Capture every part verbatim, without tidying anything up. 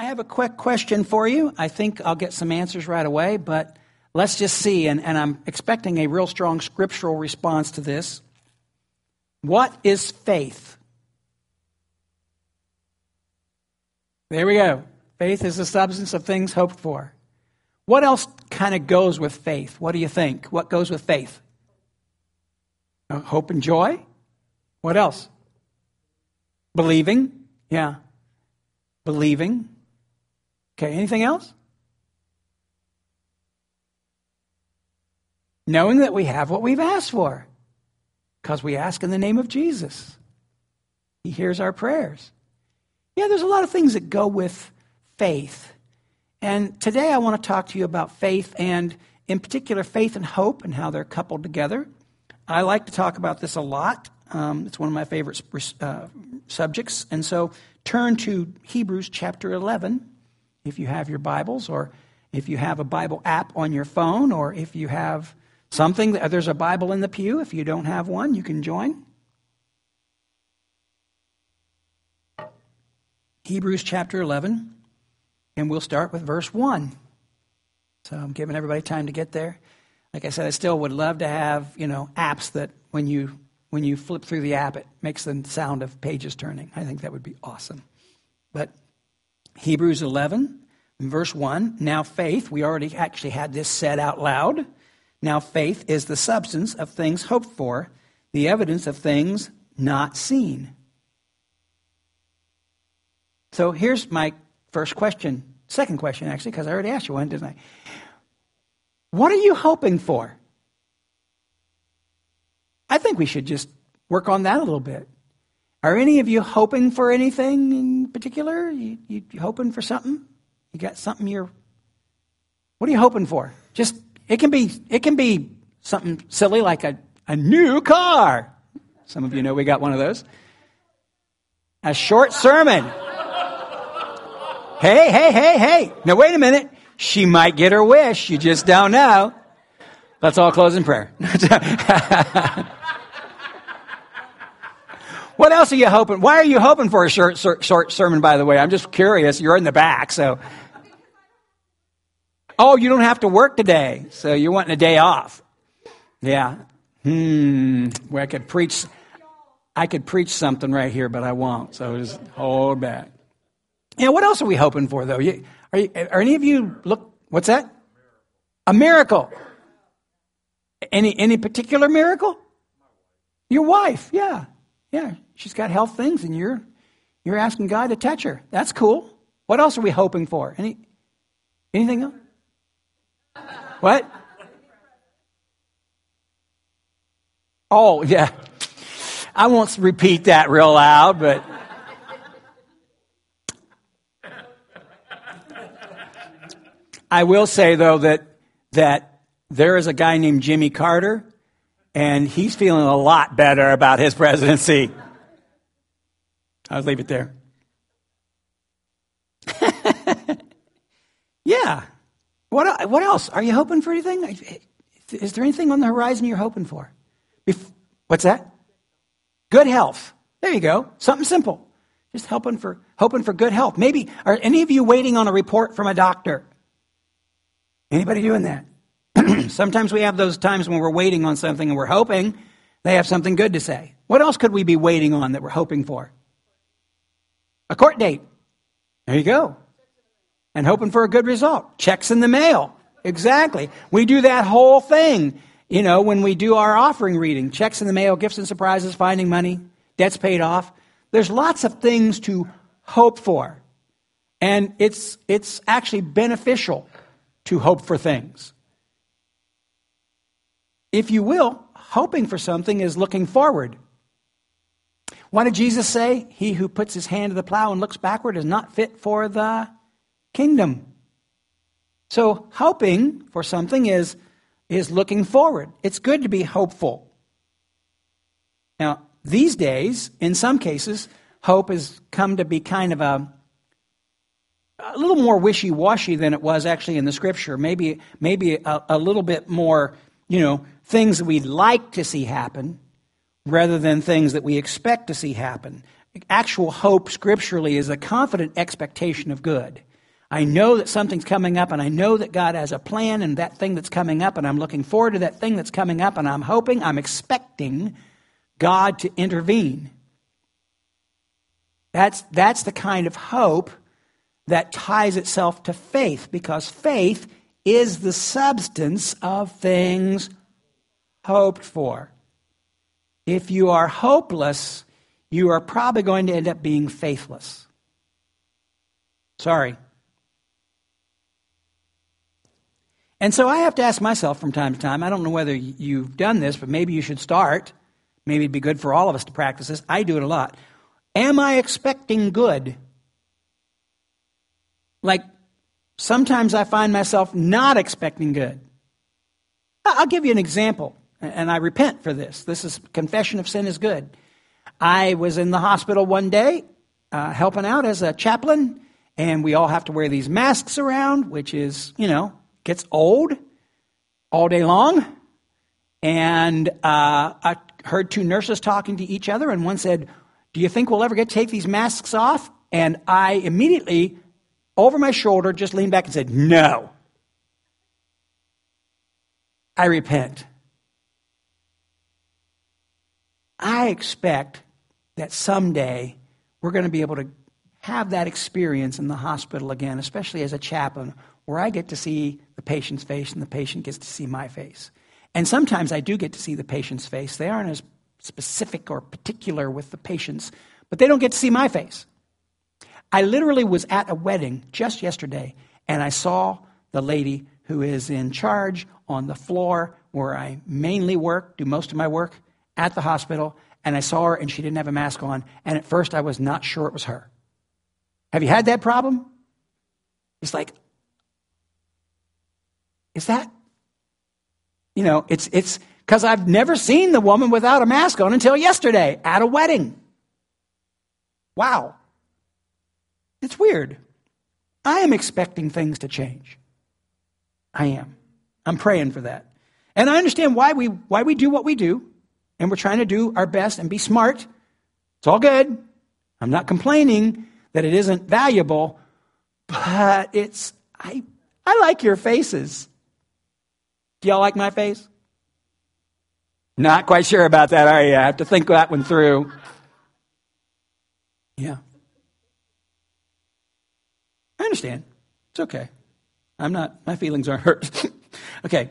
I have a quick question for you. I think I'll get some answers right away, but let's just see, and, and I'm expecting a real strong scriptural response to this. What is faith? There we go. Faith is the substance of things hoped for. What else kind of goes with faith? What do you think? What goes with faith? Uh, hope and joy? What else? Believing? Yeah. Believing. Okay, anything else? Knowing that we have what we've asked for. Because we ask in the name of Jesus. He hears our prayers. Yeah, there's a lot of things that go with faith. And today I want to talk to you about faith, and in particular faith and hope and how they're coupled together. I like to talk about this a lot. Um, it's one of my favorite uh, subjects. And so turn to Hebrews chapter eleven, if you have your Bibles, or if you have a Bible app on your phone, or if you have something. There's a Bible in the pew. If you don't have one, you can join. Hebrews chapter eleven, and we'll start with verse one. So I'm giving everybody time to get there. Like I said, I still would love to have, you know, apps that when you when you flip through the app, it makes the sound of pages turning. I think that would be awesome. But Hebrews eleven, verse one, now faith, we already actually had this said out loud. Now faith is the substance of things hoped for, the evidence of things not seen. So here's my first question, second question actually, because I already asked you one, didn't I? What are you hoping for? I think we should just work on that a little bit. Are any of you hoping for anything in particular? You, you, you hoping for something? You got something you're... What are you hoping for? Just, it can be it can be something silly like a, a new car. Some of you know we got one of those. A short sermon. Hey, hey, hey, hey. Now, wait a minute. She might get her wish. You just don't know. Let's all close in prayer. What else are you hoping? Why are you hoping for a short, short, short sermon, by the way? I'm just curious. You're in the back, so. Oh, you don't have to work today, so you're wanting a day off. Yeah. Hmm. Well, I could preach. I could preach something right here, but I won't. So just hold back. Yeah. What else are we hoping for, though? You, are, you, are any of you look? What's that? A miracle. Any any particular miracle? Your wife. Yeah. Yeah. She's got health things, and you're you're asking God to touch her. That's cool. What else are we hoping for? Any anything else? What? Oh, yeah. I won't repeat that real loud, but I will say, though, that that there is a guy named Jimmy Carter, and he's feeling a lot better about his presidency. I'll leave it there. Yeah. What what else? Are you hoping for anything? Is there anything on the horizon you're hoping for? Bef- What's that? Good health. There you go. Something simple. Just hoping for hoping for good health. Maybe, are any of you waiting on a report from a doctor? Anybody doing that? Sometimes we have those times when we're waiting on something and we're hoping they have something good to say. What else could we be waiting on that we're hoping for? A court date. There you go. And hoping for a good result. Checks in the mail. Exactly. We do that whole thing, you know, when we do our offering reading. Checks in the mail, gifts and surprises, finding money, debts paid off. There's lots of things to hope for. And it's it's actually beneficial to hope for things. If you will, hoping for something is looking forward. What did Jesus say? He who puts his hand to the plow and looks backward is not fit for the kingdom. So hoping for something is, is looking forward. It's good to be hopeful. Now, these days, in some cases, hope has come to be kind of a, a little more wishy-washy than it was actually in the Scripture. Maybe, maybe a, a little bit more, you know, things that we'd like to see happen rather than things that we expect to see happen. Actual hope scripturally is a confident expectation of good. I know that something's coming up, and I know that God has a plan and that thing that's coming up, and I'm looking forward to that thing that's coming up, and I'm hoping, I'm expecting God to intervene. That's, that's the kind of hope that ties itself to faith, because faith is the substance of things hoped for. If you are hopeless, you are probably going to end up being faithless. Sorry. And so I have to ask myself from time to time, I don't know whether you've done this, but maybe you should start. Maybe it'd be good for all of us to practice this. I do it a lot. Am I expecting good? Like, sometimes I find myself not expecting good. I'll give you an example, and I repent for this. This is confession of sin is good. I was in the hospital one day uh, helping out as a chaplain, and we all have to wear these masks around, which is, you know, gets old all day long. And uh, I heard two nurses talking to each other, and one said, "Do you think we'll ever get to take these masks off?" And I immediately, over my shoulder, just leaned back and said, "No. I repent." I expect that someday we're going to be able to have that experience in the hospital again, especially as a chaplain, where I get to see the patient's face and the patient gets to see my face. And sometimes I do get to see the patient's face. They aren't as specific or particular with the patients, but they don't get to see my face. I literally was at a wedding just yesterday, and I saw the lady who is in charge on the floor where I mainly work, do most of my work, at the hospital, and I saw her, and she didn't have a mask on, and at first I was not sure it was her. Have you had that problem? It's like, is that, you know, it's it's because I've never seen the woman without a mask on until yesterday at a wedding. Wow. It's weird. I am expecting things to change. I am. I'm praying for that. And I understand why we why we do what we do, and we're trying to do our best and be smart. It's all good. I'm not complaining that it isn't valuable, but it's, I I like your faces. Do y'all like my face? Not quite sure about that, are you? I have to think that one through. Yeah. I understand. It's okay. I'm not, my feelings aren't hurt. Okay.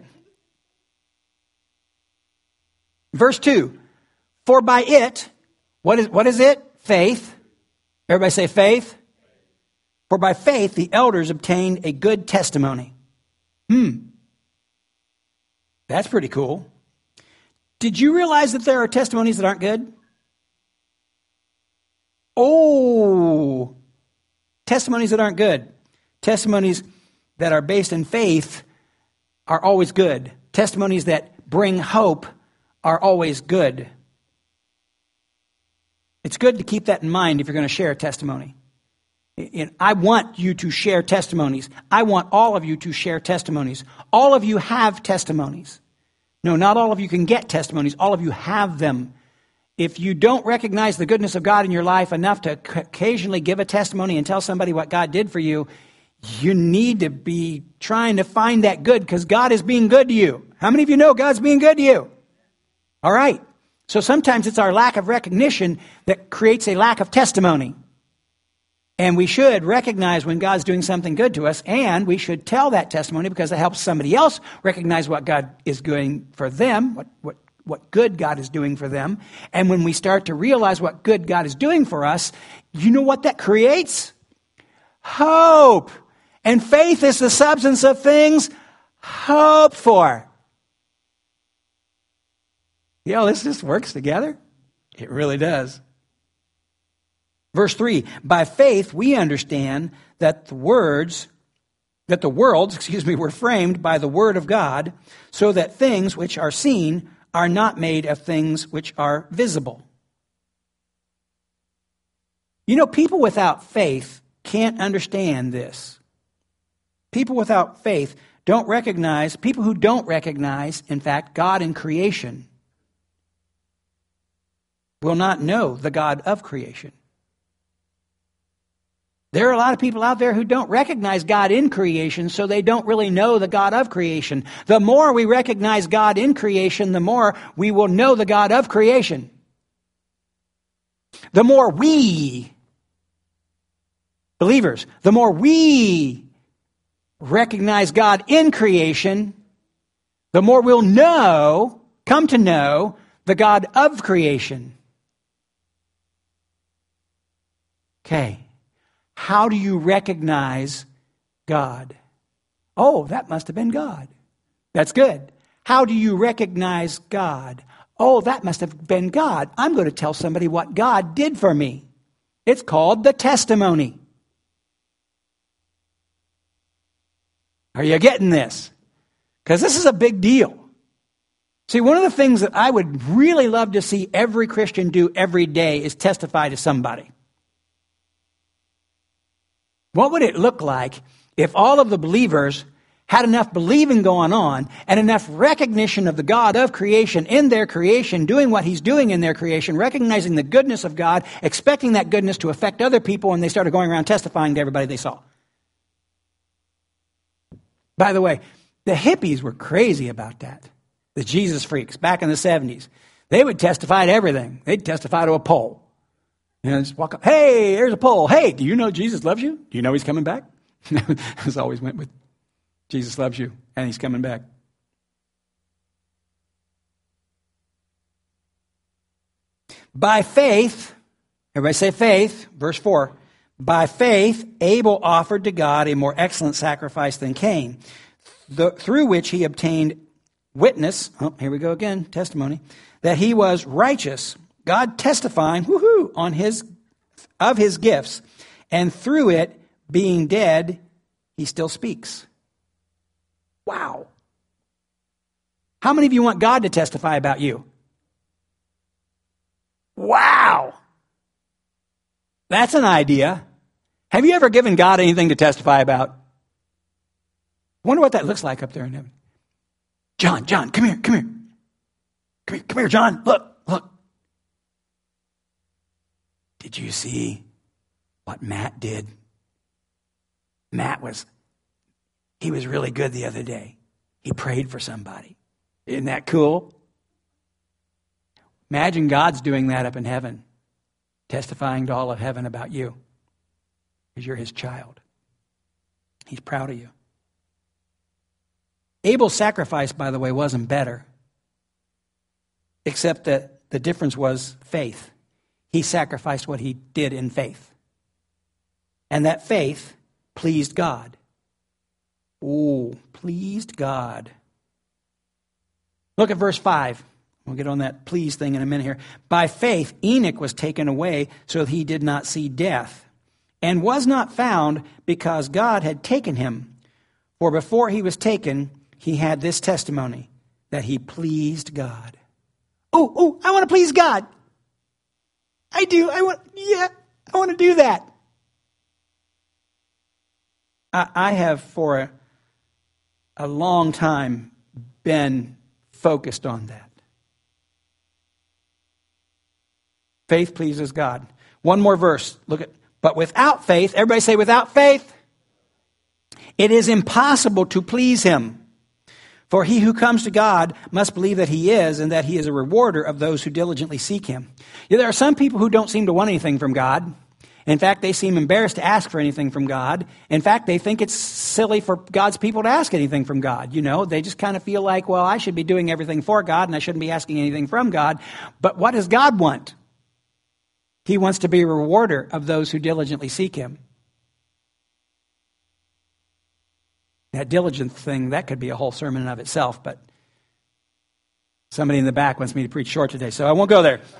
Verse two. For by it, what is what is it? Faith. Everybody say faith. For by faith the elders obtained a good testimony. Hmm. That's pretty cool. Did you realize that there are testimonies that aren't good? Oh, testimonies that aren't good. Testimonies that are based in faith are always good. Testimonies that bring hope are always good. It's good to keep that in mind if you're going to share a testimony. And I want you to share testimonies. I want all of you to share testimonies. All of you have testimonies. No, not all of you can get testimonies. All of you have them. If you don't recognize the goodness of God in your life enough to occasionally give a testimony and tell somebody what God did for you, you need to be trying to find that good, because God is being good to you. How many of you know God's being good to you? All right. So sometimes it's our lack of recognition that creates a lack of testimony. And we should recognize when God's doing something good to us, and we should tell that testimony because it helps somebody else recognize what God is doing for them, what, what, what good God is doing for them. And when we start to realize what good God is doing for us, you know what that creates? Hope. And faith is the substance of things hoped for. You know, this just works together. It really does. Verse three, by faith we understand that the words, that the worlds, excuse me, were framed by the word of God, so that things which are seen are not made of things which are visible. You know, people without faith can't understand this. People without faith don't recognize, people who don't recognize, in fact, God in creation will not know the God of creation. There are a lot of people out there who don't recognize God in creation, so they don't really know the God of creation. The more we recognize God in creation, the more we will know the God of creation. The more we, believers, the more we recognize God in creation, the more we'll know, come to know, the God of creation. Okay. How do you recognize God? Oh, that must have been God. That's good. How do you recognize God? Oh, that must have been God. I'm going to tell somebody what God did for me. It's called the testimony. Are you getting this? Because this is a big deal. See, one of the things that I would really love to see every Christian do every day is testify to somebody. What would it look like if all of the believers had enough believing going on and enough recognition of the God of creation in their creation, doing what he's doing in their creation, recognizing the goodness of God, expecting that goodness to affect other people, and they started going around testifying to everybody they saw? By the way, the hippies were crazy about that. The Jesus freaks back in the seventies. They would testify to everything. They'd testify to a pole. You know, just walk up. Hey, there's a pole. Hey, do you know Jesus loves you? Do you know he's coming back? As always went with Jesus loves you and he's coming back. By faith, everybody say faith, verse four. By faith, Abel offered to God a more excellent sacrifice than Cain, the, through which he obtained witness, oh, here we go again, testimony, that he was righteous, God testifying, woohoo, on his, of his gifts, and through it, being dead, he still speaks. Wow. How many of you want God to testify about you? Wow. That's an idea. Have you ever given God anything to testify about? I wonder what that looks like up there in heaven. John, John, come here, come here. Come here, come here, John. Look, look. Did you see what Matt did? Matt was, he was really good the other day. He prayed for somebody. Isn't that cool? Imagine God's doing that up in heaven, testifying to all of heaven about you, because you're his child. He's proud of you. Abel's sacrifice, by the way, wasn't better, except that the difference was faith. He sacrificed what he did in faith. And that faith pleased God. Oh, pleased God. Look at verse five. We'll get on that please thing in a minute here. By faith, Enoch was taken away so that he did not see death, and was not found because God had taken him. For before he was taken, he had this testimony, that he pleased God. Oh, oh, I want to please God. I do. I want, yeah, I want to do that. I, I have for a, a long time been focused on that. Faith pleases God. One more verse. Look at, but without faith, everybody say without faith, it is impossible to please him. For he who comes to God must believe that he is, and that he is a rewarder of those who diligently seek him. Yeah, there are some people who don't seem to want anything from God. In fact, they seem embarrassed to ask for anything from God. In fact, they think it's silly for God's people to ask anything from God. You know, they just kind of feel like, well, I should be doing everything for God, and I shouldn't be asking anything from God. But what does God want? He wants to be a rewarder of those who diligently seek him. That diligent thing, that could be a whole sermon in of itself, but somebody in the back wants me to preach short today, so I won't go there.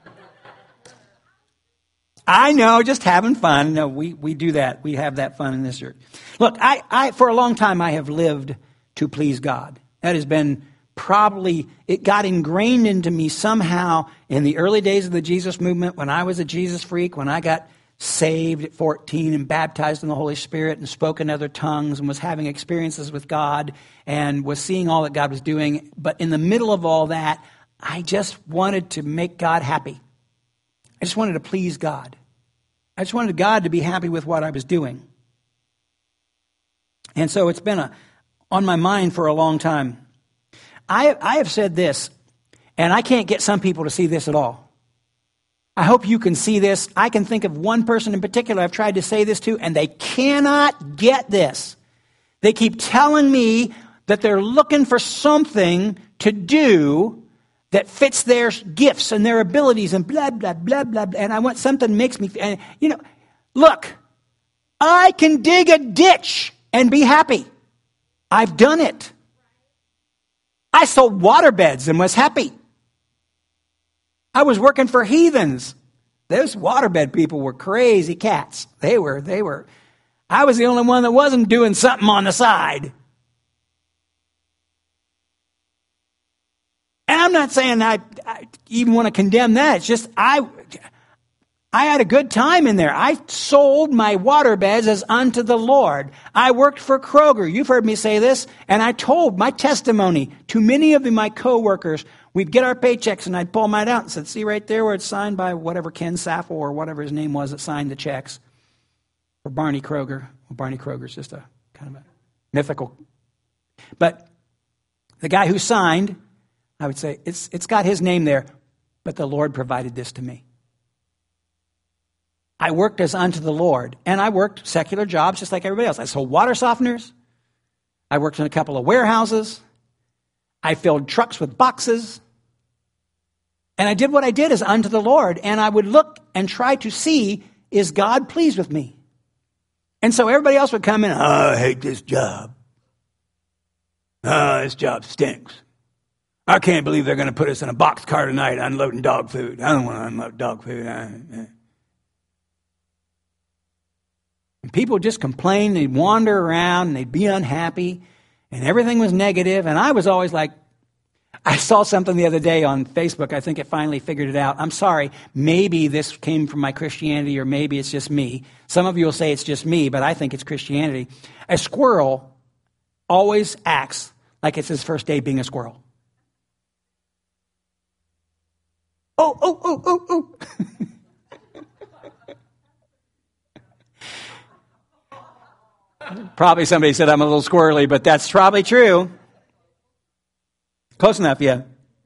I know, just having fun. No, we, we do that. We have that fun in this church. Look, I, I for a long time I have lived to please God. That has been probably, it got ingrained into me somehow in the early days of the Jesus movement, when I was a Jesus freak, when I got saved at fourteen and baptized in the Holy Spirit and spoke in other tongues and was having experiences with God and was seeing all that God was doing. But in the middle of all that, I just wanted to make God happy. I just wanted to please God. I just wanted God to be happy with what I was doing. And so it's been a, on my mind for a long time. I, I have said this, and I can't get some people to see this at all. I hope you can see this. I can think of one person in particular I've tried to say this to, and they cannot get this. They keep telling me that they're looking for something to do that fits their gifts and their abilities and blah, blah, blah, blah, blah. And I want something that makes me, and, you know, look, I can dig a ditch and be happy. I've done it. I sold waterbeds and was happy. I was working for heathens. Those waterbed people were crazy cats. They were, they were. I was the only one that wasn't doing something on the side. And I'm not saying I, I even want to condemn that. It's just I, I had a good time in there. I sold my waterbeds as unto the Lord. I worked for Kroger. You've heard me say this. And I told my testimony to many of my coworkers. We'd get our paychecks and I'd pull them right out and said, see right there where it's signed by whatever Ken Saffel or whatever his name was that signed the checks for Barney Kroger. Well, Barney Kroger's just a kind of a mythical. But the guy who signed, I would say, it's it's got his name there, but the Lord provided this to me. I worked as unto the Lord, and I worked secular jobs just like everybody else. I sold water softeners. I worked in a couple of warehouses. I filled trucks with boxes. And I did what I did as unto the Lord, and I would look and try to see, is God pleased with me? And so everybody else would come in, oh, I hate this job. Oh, this job stinks. I can't believe they're going to put us in a boxcar tonight unloading dog food. I don't want to unload dog food. And people would just complain. They'd wander around and they'd be unhappy. And everything was negative. And I was always like, I saw something the other day on Facebook. I think it finally figured it out. I'm sorry. Maybe this came from my Christianity or maybe it's just me. Some of you will say it's just me, but I think it's Christianity. A squirrel always acts like it's his first day being a squirrel. Oh, oh, oh, oh, oh. Probably somebody said I'm a little squirrely, but that's probably true. Close enough, yeah.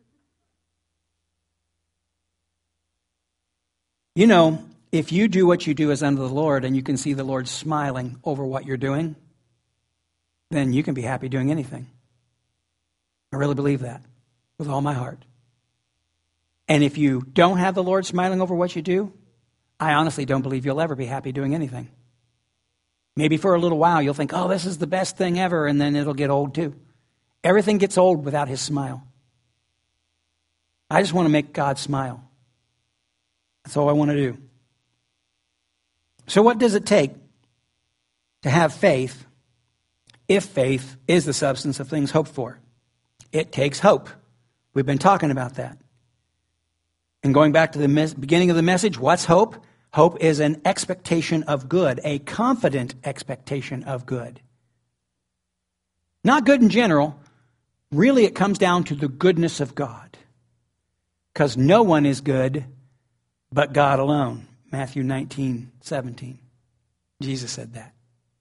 You know, if you do what you do as unto the Lord and you can see the Lord smiling over what you're doing, then you can be happy doing anything. I really believe that with all my heart. And if you don't have the Lord smiling over what you do, I honestly don't believe you'll ever be happy doing anything. Maybe for a little while you'll think, oh, this is the best thing ever, and then it'll get old too. Everything gets old without his smile. I just want to make God smile. That's all I want to do. So what does it take to have faith if faith is the substance of things hoped for? It takes hope. We've been talking about that. And going back to the mes- beginning of the message, what's hope? Hope is an expectation of good, a confident expectation of good. Not good in general. Really, it comes down to the goodness of God. Because no one is good but God alone. Matthew nineteen seventeen. Jesus said that.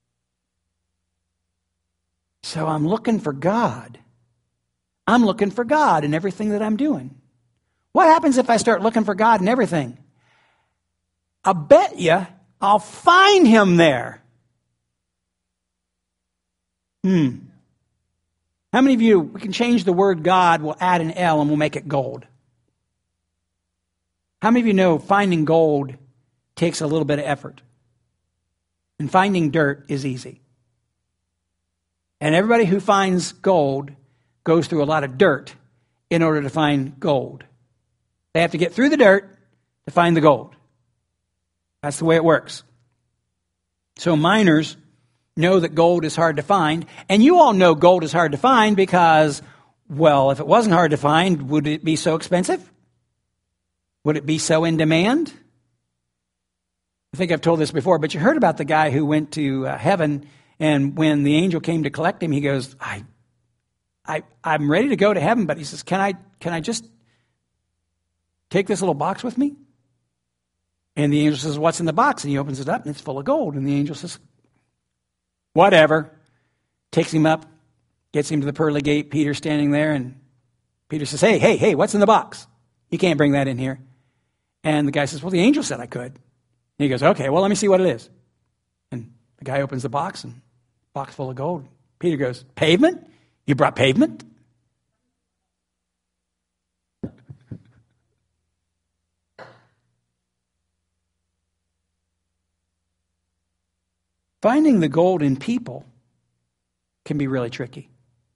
So I'm looking for God. I'm looking for God in everything that I'm doing. What happens if I start looking for God in everything? I bet you I'll find him there. Hmm. How many of you, we can change the word God, we'll add an L and we'll make it gold. How many of you know finding gold takes a little bit of effort? And finding dirt is easy. And everybody who finds gold goes through a lot of dirt in order to find gold. They have to get through the dirt to find the gold. That's the way it works. So miners know that gold is hard to find. And you all know gold is hard to find because, well, if it wasn't hard to find, would it be so expensive? Would it be so in demand? I think I've told this before, but you heard about the guy who went to uh, heaven, and when the angel came to collect him, he goes, I, I, I'm ready to go to heaven, but he says, can I, can I just take this little box with me? And the angel says, what's in the box? And he opens it up, and it's full of gold. And the angel says, whatever. Takes him up, gets him to the pearly gate. Peter's standing there, and Peter says, hey, hey, hey, what's in the box? You can't bring that in here. And the guy says, well, the angel said I could. And he goes, okay, well, let me see what it is. And the guy opens the box, and box full of gold. Peter goes, pavement? You brought pavement? Finding the gold in people can be really tricky.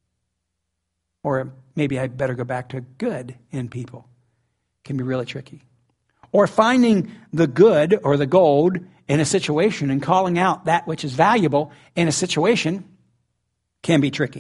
Or maybe I'd better go back to good in people. Can be really tricky. Or finding the good or the gold in a situation and calling out that which is valuable in a situation can be tricky.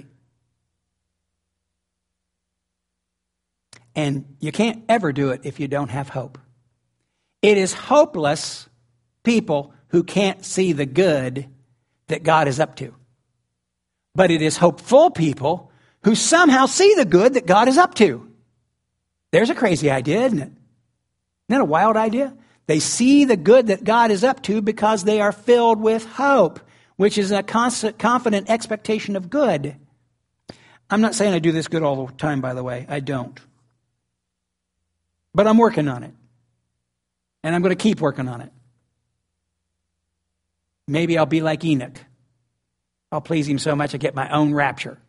And you can't ever do it if you don't have hope. It is hopeless people who can't see the good that God is up to. But it is hopeful people who somehow see the good that God is up to. There's a crazy idea, isn't it? Isn't that a wild idea? They see the good that God is up to because they are filled with hope, which is a constant, confident expectation of good. I'm not saying I do this good all the time, by the way. I don't. But I'm working on it. And I'm going to keep working on it. Maybe I'll be like Enoch. I'll please him so much I get my own rapture.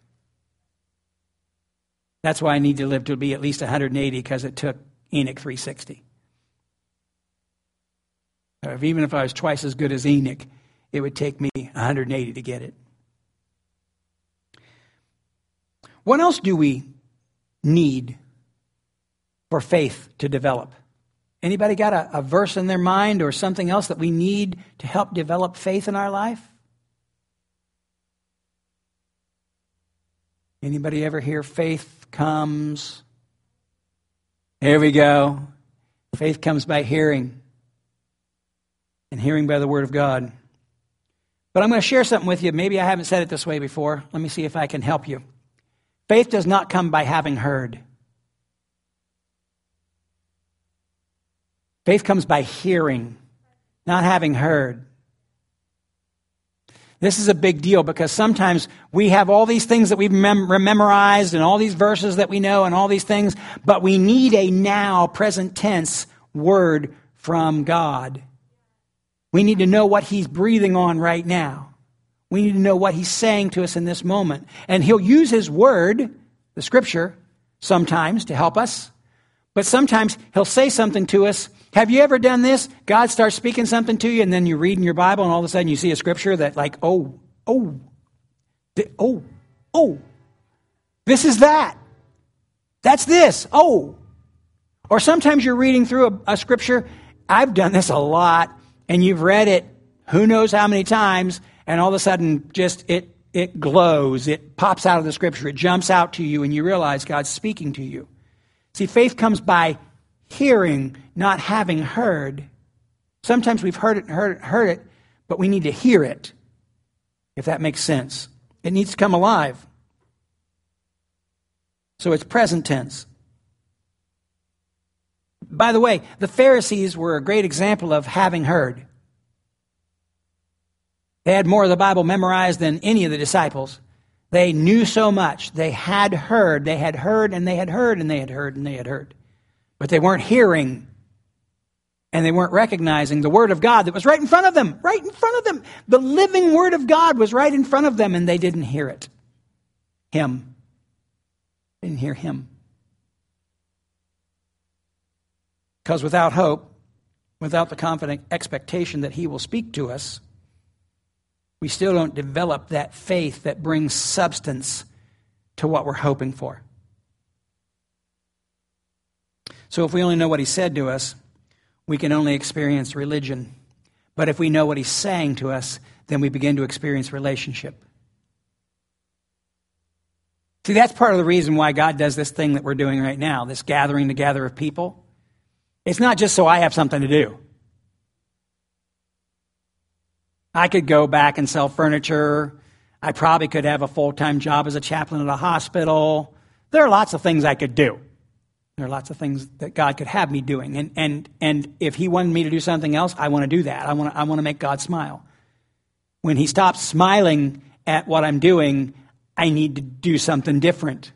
That's why I need to live to be at least one hundred eighty, because it took Enoch three sixty. If, even if I was twice as good as Enoch, it would take me one hundred eighty to get it. What else do we need for faith to develop? Anybody got a, a verse in their mind or something else that we need to help develop faith in our life? Anybody ever hear faith comes? Here we go. Faith comes by hearing, and hearing by the word of God. But I'm going to share something with you. Maybe I haven't said it this way before. Let me see if I can help you. Faith does not come by having heard. Faith comes by hearing, not having heard. This is a big deal because sometimes we have all these things that we've mem- memorized and all these verses that we know and all these things, but we need a now, present tense word from God. We need to know what He's breathing on right now. We need to know what He's saying to us in this moment. And He'll use His word, the Scripture, sometimes to help us. But sometimes He'll say something to us. Have you ever done this? God starts speaking something to you, and then you read in your Bible, and all of a sudden you see a scripture that like, oh, oh, th- oh, oh, this is that. That's this. Oh. Or sometimes you're reading through a, a scripture. I've done this a lot, and you've read it who knows how many times, and all of a sudden just it it glows. It pops out of the scripture. It jumps out to you, and you realize God's speaking to you. See, faith comes by hearing, not having heard. Sometimes we've heard it, heard it, heard it, but we need to hear it, if that makes sense. It needs to come alive. So it's present tense. By the way, the Pharisees were a great example of having heard. They had more of the Bible memorized than any of the disciples. They knew so much. They had heard, they had heard, and they had heard, and they had heard, and they had heard. But they weren't hearing, and they weren't recognizing the Word of God that was right in front of them, right in front of them. The living Word of God was right in front of them, and they didn't hear it. Him. They didn't hear Him. Because without hope, without the confident expectation that He will speak to us, we still don't develop that faith that brings substance to what we're hoping for. So if we only know what He said to us, we can only experience religion. But if we know what He's saying to us, then we begin to experience relationship. See, that's part of the reason why God does this thing that we're doing right now, this gathering together of people. It's not just so I have something to do. I could go back and sell furniture. I probably could have a full-time job as a chaplain at a hospital. There are lots of things I could do. There are lots of things that God could have me doing. And and and if he wanted me to do something else, I want to do that. I want to, I want to make God smile. When he stops smiling at what I'm doing, I need to do something different.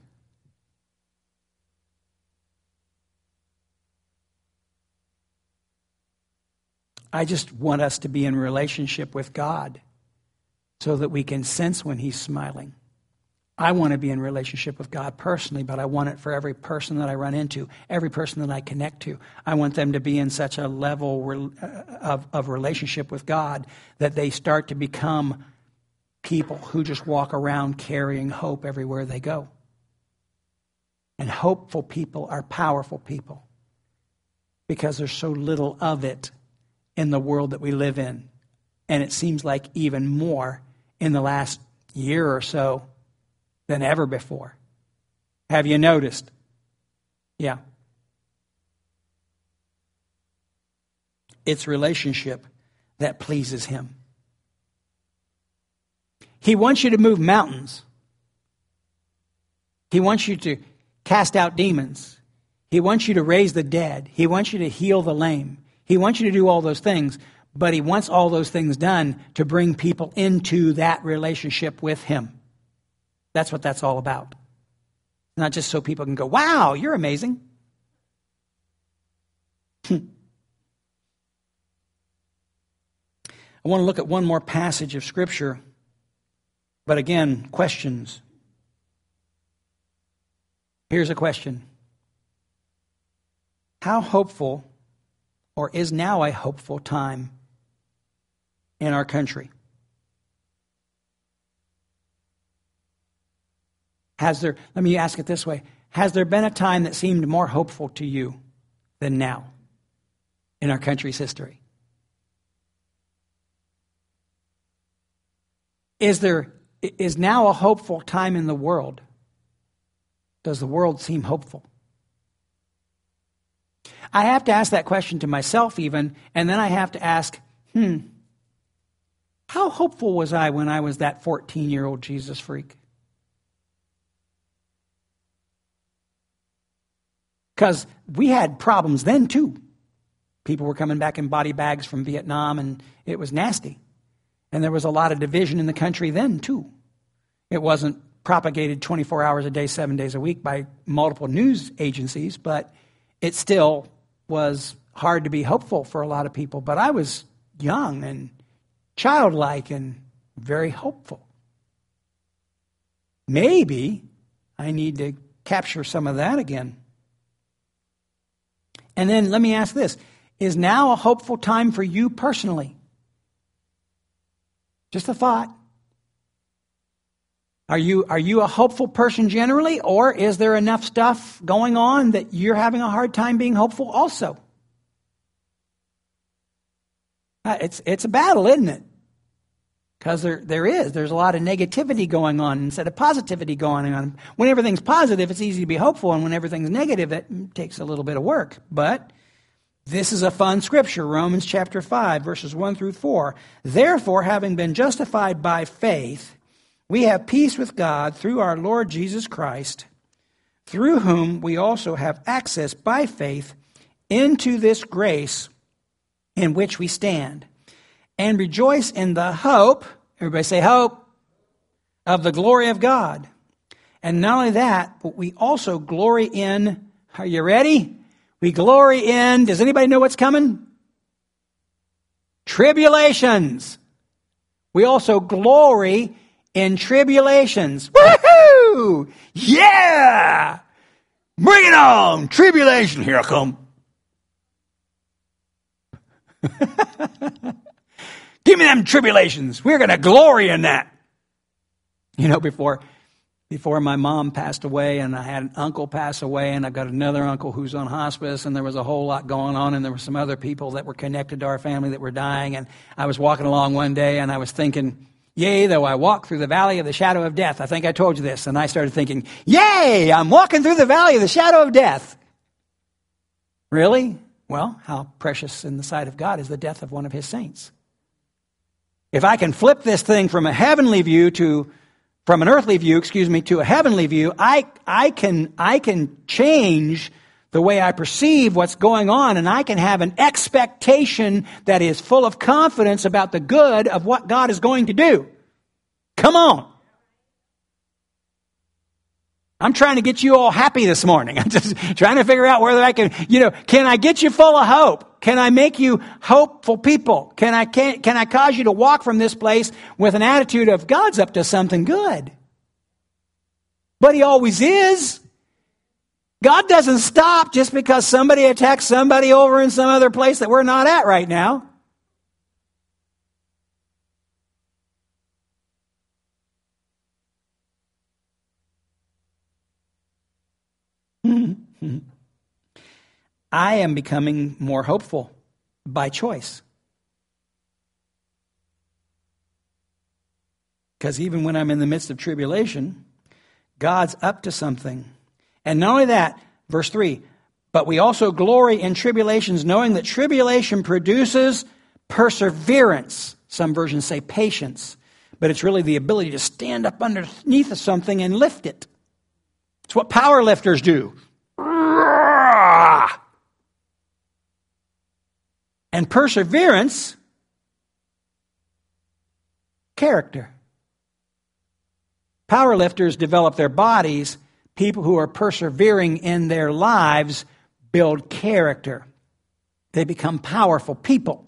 I just want us to be in relationship with God so that we can sense when he's smiling. I want to be in relationship with God personally, but I want it for every person that I run into, every person that I connect to. I want them to be in such a level of, of relationship with God that they start to become people who just walk around carrying hope everywhere they go. And hopeful people are powerful people because there's so little of it in the world that we live in. And it seems like even more in the last year or so than ever before. Have you noticed? Yeah. It's relationship that pleases him. He wants you to move mountains. He wants you to cast out demons. He wants you to raise the dead. He wants you to heal the lame. He wants you to do all those things, but he wants all those things done to bring people into that relationship with him. That's what that's all about. Not just so people can go, wow, you're amazing. I want to look at one more passage of Scripture, but again, questions. Here's a question. How hopeful, or is now a hopeful time in our country? Has there, let me ask it this way. Has there been a time that seemed more hopeful to you than now in our country's history? Is there, is now a hopeful time in the world? Does the world seem hopeful? I have to ask that question to myself even, and then I have to ask, hmm, how hopeful was I when I was that fourteen-year-old Jesus freak? Because we had problems then, too. People were coming back in body bags from Vietnam, and it was nasty. And there was a lot of division in the country then, too. It wasn't propagated twenty-four hours a day, seven days a week by multiple news agencies, but it still was hard to be hopeful for a lot of people. But I was young and childlike and very hopeful. Maybe I need to capture some of that again. And then let me ask this. Is now a hopeful time for you personally? Just a thought. Are you, are you a hopeful person generally, or is there enough stuff going on that you're having a hard time being hopeful also? Uh, it's, it's a battle, isn't it? Because there, there is. There's a lot of negativity going on instead of positivity going on. When everything's positive, it's easy to be hopeful, and when everything's negative, it takes a little bit of work. But this is a fun scripture, Romans chapter five, verses one through four. Therefore, having been justified by faith, we have peace with God through our Lord Jesus Christ, through whom we also have access by faith into this grace in which we stand, and rejoice in the hope, everybody say hope, of the glory of God. And not only that, but we also glory in, are you ready? We glory in, does anybody know what's coming? Tribulations. We also glory in tribulations. Woohoo! Yeah! Bring it on! Tribulation, here I come. Give me them tribulations. We're going to glory in that. You know, before before my mom passed away, and I had an uncle pass away, and I've got another uncle who's on hospice, and there was a whole lot going on, and there were some other people that were connected to our family that were dying, and I was walking along one day, and I was thinking, yea, though I walk through the valley of the shadow of death. I think I told you this, and I started thinking, yay, I'm walking through the valley of the shadow of death. Really? Well, how precious in the sight of God is the death of one of his saints. If I can flip this thing from a heavenly view to, from an earthly view, excuse me, to a heavenly view, I, I can, I can change the way I perceive what's going on, and I can have an expectation that is full of confidence about the good of what God is going to do. Come on. I'm trying to get you all happy this morning. I'm just trying to figure out whether I can, you know, can I get you full of hope? Can I make you hopeful people? Can I, can, can I cause you to walk from this place with an attitude of God's up to something good? But He always is. God doesn't stop just because somebody attacks somebody over in some other place that we're not at right now. I am becoming more hopeful by choice. Because even when I'm in the midst of tribulation, God's up to something. And not only that, verse three, but we also glory in tribulations, knowing that tribulation produces perseverance. Some versions say patience, but it's really the ability to stand up underneath something and lift it. It's what power lifters do. And perseverance, character. Power lifters develop their bodies. People who are persevering in their lives build character. They become powerful people.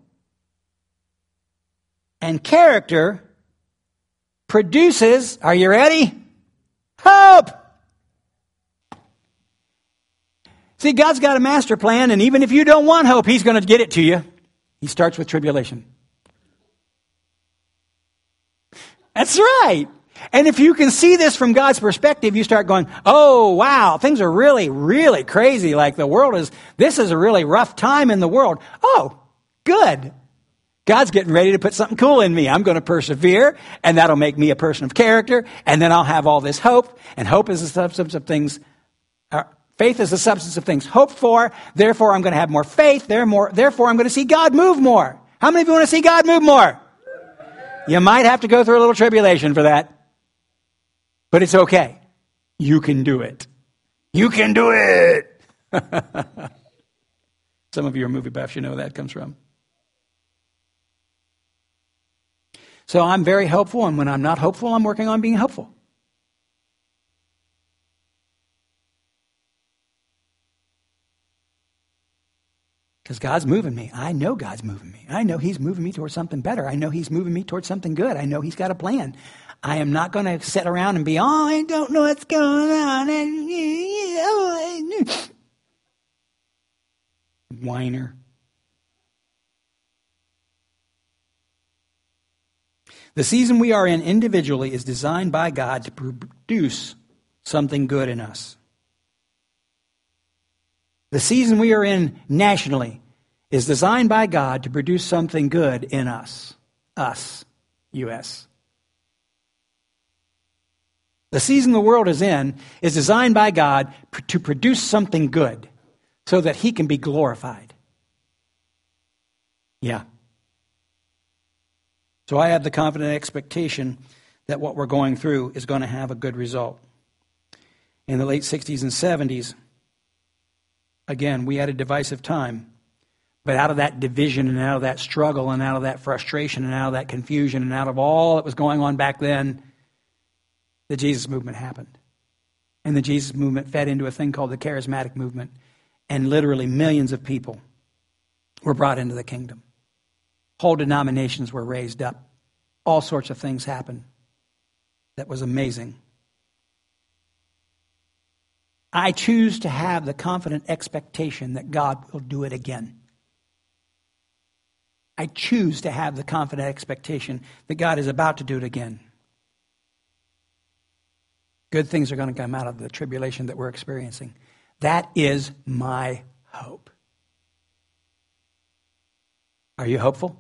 And character produces, are you ready? Hope! See, God's got a master plan, and even if you don't want hope, He's going to get it to you. He starts with tribulation. That's right. And if you can see this from God's perspective, you start going, oh, wow, things are really, really crazy. Like the world is, this is a really rough time in the world. Oh, good. God's getting ready to put something cool in me. I'm going to persevere, and that'll make me a person of character, and then I'll have all this hope. And hope is the substance of things, uh, faith is the substance of things hoped for. Therefore, I'm going to have more faith. Therefore, therefore, I'm going to see God move more. How many of you want to see God move more? You might have to go through a little tribulation for that. But it's okay. You can do it. You can do it. Some of you are movie buffs. You know where that comes from. So I'm very hopeful, and when I'm not hopeful, I'm working on being hopeful. Because God's moving me. I know God's moving me. I know He's moving me towards something better. I know He's moving me towards something good. I know He's got a plan. I am not going to sit around and be, oh, I don't know what's going on. Whiner. The season we are in individually is designed by God to produce something good in us. The season we are in nationally is designed by God to produce something good in us. Us, U S The season the world is in is designed by God to produce something good so that He can be glorified. Yeah. So I have the confident expectation that what we're going through is going to have a good result. In the late sixties and seventies, again, we had a divisive time. But out of that division and out of that struggle and out of that frustration and out of that confusion and out of all that was going on back then, the Jesus movement happened. And the Jesus movement fed into a thing called the charismatic movement. And literally millions of people were brought into the kingdom. Whole denominations were raised up. All sorts of things happened. That was amazing. I choose to have the confident expectation that God will do it again. I choose to have the confident expectation that God is about to do it again. Good things are going to come out of the tribulation that we're experiencing. That is my hope. Are you hopeful?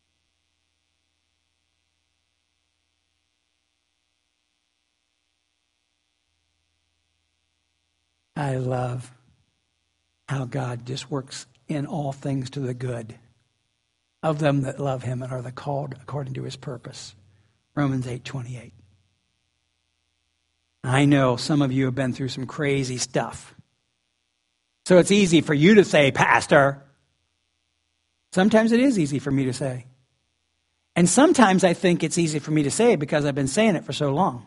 I love how God just works in all things to the good of them that love Him and are the called according to His purpose. Romans eight twenty-eight. I know some of you have been through some crazy stuff. So it's easy for you to say, Pastor. Sometimes it is easy for me to say. And sometimes I think it's easy for me to say because I've been saying it for so long.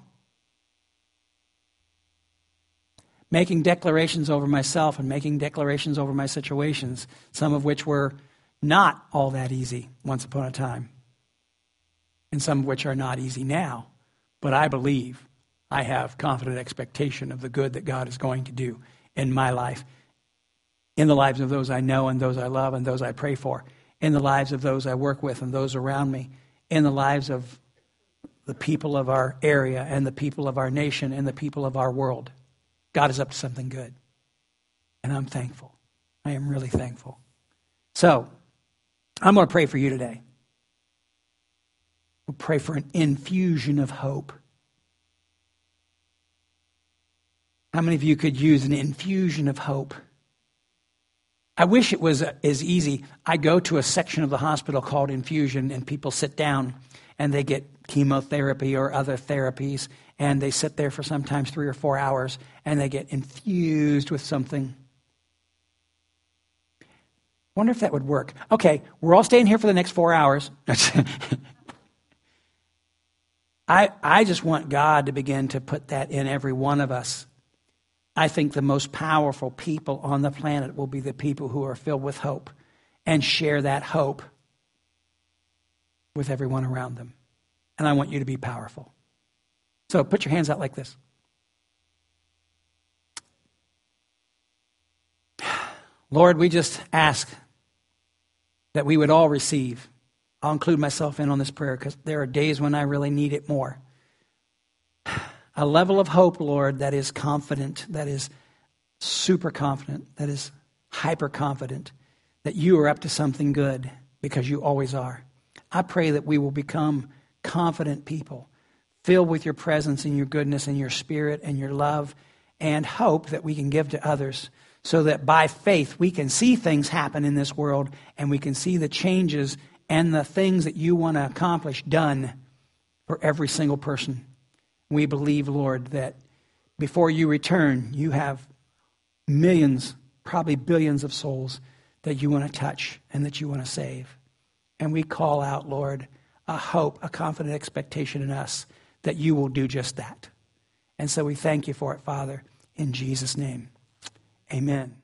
Making declarations over myself and making declarations over my situations, some of which were not all that easy once upon a time, and some of which are not easy now. But I believe I have confident expectation of the good that God is going to do in my life, in the lives of those I know and those I love and those I pray for, in the lives of those I work with and those around me, in the lives of the people of our area and the people of our nation and the people of our world. God is up to something good. And I'm thankful. I am really thankful. So, I'm going to pray for you today. We'll pray for an infusion of hope. How many of you could use an infusion of hope? I wish it was as easy. I go to a section of the hospital called infusion, and people sit down and they get chemotherapy or other therapies, and they sit there for sometimes three or four hours, and they get infused with something. Wonder if that would work. Okay, we're all staying here for the next four hours. I, I just want God to begin to put that in every one of us. I think the most powerful people on the planet will be the people who are filled with hope and share that hope with everyone around them. And I want you to be powerful. So put your hands out like this. Lord, we just ask that we would all receive. I'll include myself in on this prayer because there are days when I really need it more. A level of hope, Lord, that is confident, that is super confident, that is hyper confident, that you are up to something good because you always are. I pray that we will become confident people, filled with your presence and your goodness and your spirit and your love and hope that we can give to others so that by faith we can see things happen in this world and we can see the changes and the things that you want to accomplish done for every single person. We believe, Lord, that before you return, you have millions, probably billions of souls that you want to touch and that you want to save. And we call out, Lord, a hope, a confident expectation in us that you will do just that. And so we thank you for it, Father, in Jesus' name. Amen.